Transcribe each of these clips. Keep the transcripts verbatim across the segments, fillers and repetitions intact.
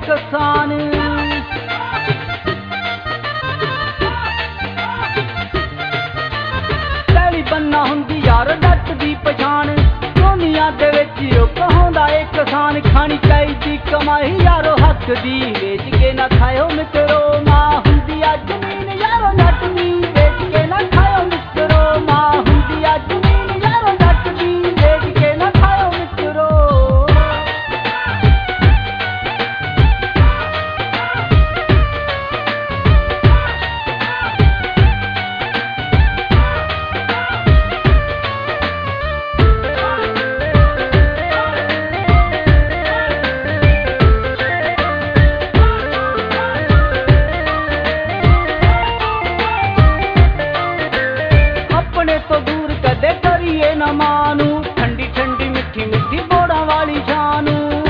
ਕਿਸਾਨ। ਪਹਿਲੀ ਬੰਨਾ ਹੁੰਦੀ ਯਾਰ ਜੱਟ ਦੀ ਪਛਾਣ, ਦੁਨੀਆ ਦੇ ਵਿੱਚ ਉਹ ਕਹਾਉਂਦਾ ਏ ਕਿਸਾਨ। ਖਾਣੀ ਚਾਹੀਦੀ ਕਮਾਈ ਯਾਰੋ ਹੱਕ ਦੀ, ਵੇਚ ਕੇ ਨਾ ਖਾਇਓ ਮਿੱਤਰੋ ਮਾਂ ਹੁੰਦੀ ਆ ਜ਼ਮੀਨ ਯਾਰੋ ਜੱਟ ਦੀ, ਵੇਚ ਕੇ ਨਾ ਖਾਇਓ ਮਿੱਤਰੋ ਮਾਂ ਹੁੰਦੀ ਆ ਜ਼ਮੀਨ ਯਾਰੋ ਜੱਟ ਦੀ, ਵੇਚ ਕੇ ਨਾ ਖਾਇਓ ਮਿੱਤਰੋ। ਮਾਨੂੰ ਠੰਡੀ ਠੰਡੀ ਮਿੱਠੀ ਮਿੱਠੀ ਬੋੜਾਂ ਵਾਲੀ ਛਾਂ ਨੂੰ,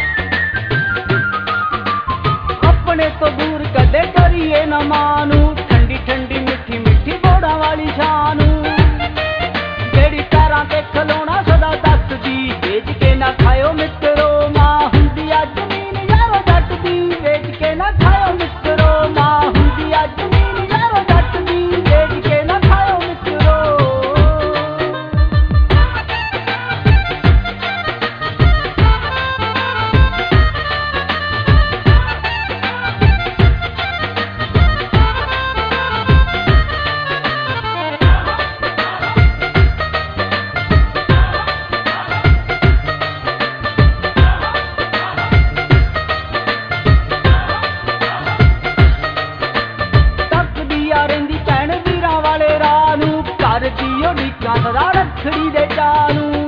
ਆਪਣੇ ਤੋਂ ਦੂਰ ਕਦੇ ਕਰੀਏ ਨਾ ਮਾਨੂੰ ਠੰਡੀ ਠੰਡੀ ਮਿੱਠੀ ਮਿੱਠੀ ਬੋੜਾਂ ਵਾਲੀ ਛਾਂ ਨੂੰ। ਜਿਹੜੀ ਪੈਰਾਂ ਤੇ ਖਲੋਣਾ ਸਦਾ ਦੱਸਦੀ, ਵੇਚ ਕੇ ਨਾ ਖਾਇਓ ਮਿੱਤਰੋ ਮਾਂ ਹੁੰਦੀ ਆ ਜ਼ਮੀਨ ਯਾਰੋ ਜੱਟ ਦੀ, ਵੇਚ ਕੇ ਨਾ ਖਾਇਓ ਮਿੱਤਰੋ ਮਾਂ ਹੁੰਦੀ ਆ ਜ਼ਮੀਨ ਯਾਰੋ ਜੱਟ ਦੀ, ਵੇਚ ਕੇ ਨਾ ਖਾਇਓ ਮਿੱਤਰੋ। ਸਦਾ ਰੱਖੜੀ ਦੇ ਚਾਅ ਨੂੰ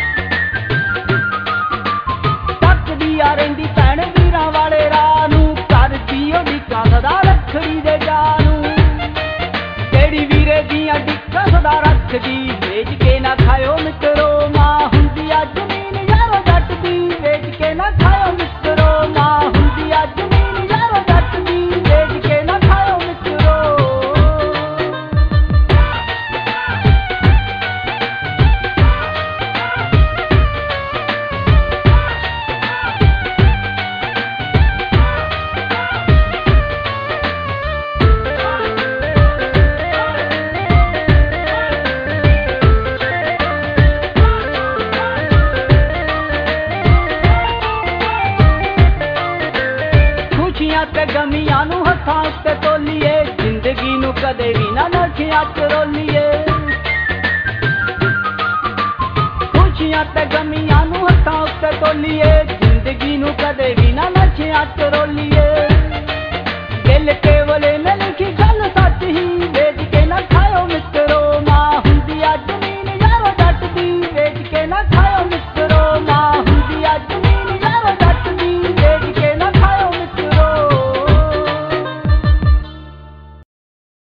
ਤੱਕਦੀ ਆ ਰਹਿੰਦੀ ਭੈਣ ਵੀਰਾਂ ਵਾਲੇ ਰਾਹ ਨੂੰ, ਕਰਦੀ ਉਡੀਕਾਂ ਸਦਾ ਰੱਖੜੀ ਦੇ ਚਾਅ ਨੂੰ। ਜਿਹੜੀ ਵੀਰੇ ਦੀਆਂ ਡਿੱਕਾਂ ਸਦਾ ਰੱਖਦੀ, ਵੇਚ ਕੇ ਨਾ ਖਾਇਓ ਮਿੱਤਰੋ ਮਾਂ ਹੁੰਦੀ ਆ ਜ਼ਮੀਨ ਯਾਰੋ ਜੱਟ ਦੀ, ਵੇਚ ਕੇ ਨਾ ਖਾਇਓ ਮਿੱਤਰੋ ਮਾਂ ਹੁੰਦੀ ਆ ਜ਼ਮੀਨ ਯਾਰੋ ਜੱਟ ਦੀ, ਵੇਚ ਕੇ ਨਾ ਖਾਇਓ ਮਿੱਤਰੋ। ਤੇ ਗਮੀਆਂ ਨੂੰ ਹੱਥਾਂ ਉੱਤੇ ਤੋਲੀਏ, ਜ਼ਿੰਦਗੀ ਨੂੰ ਕਦੇ ਵੀ ਨਾ ਨਸ਼ਿਆਂ ਚ ਰੋਲੀਏ। ਖੁਸ਼ੀਆਂ ਤੇ ਗਮੀਆਂ ਨੂੰ ਹੱਥਾਂ ਉੱਤੇ ਤੋਲੀਏ, ਜ਼ਿੰਦਗੀ ਨੂੰ ਕਦੇ ਵੀ ਨਾ ਨਸ਼ਿਆਂ ਚ ਰੋਲੀਏ। ਦਿਲ ਕੇਵਲ